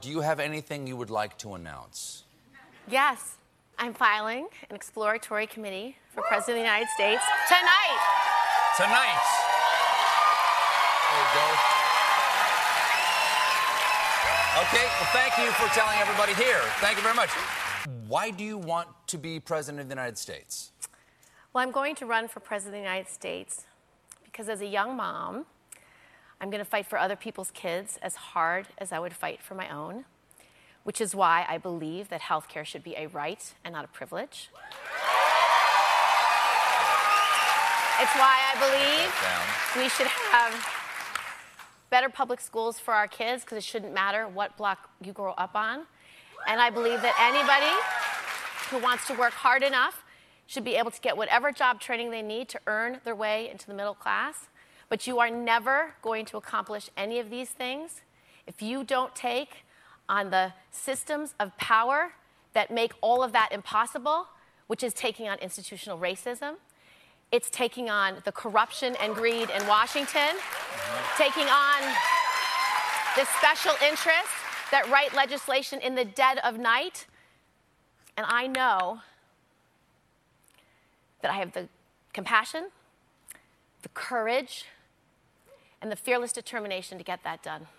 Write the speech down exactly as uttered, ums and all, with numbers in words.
Do you have anything you would like to announce? Yes, I'm filing an exploratory committee for President of the United States tonight. Tonight. There you go. Okay, well, thank you for telling everybody here. Thank you very much. Why do you want to be President of the United States? Well, I'm going to run for President of the United States because as a young mom, I'm going to fight for other people's kids as hard as I would fight for my own, which is why I believe that health care should be a right and not a privilege. It's why I believe we should have better public schools for our kids because it shouldn't matter what block you grow up on. And I believe that anybody who wants to work hard enough should be able to get whatever job training they need to earn their way into the middle class. But you are never going to accomplish any of these things if you don't take on the systems of power that make all of that impossible, which is taking on institutional racism. It's taking on the corruption and greed in Washington, mm-hmm. taking on the special interests that write legislation in the dead of night. And I know that I have the compassion, the courage, and the fearless determination to get that done.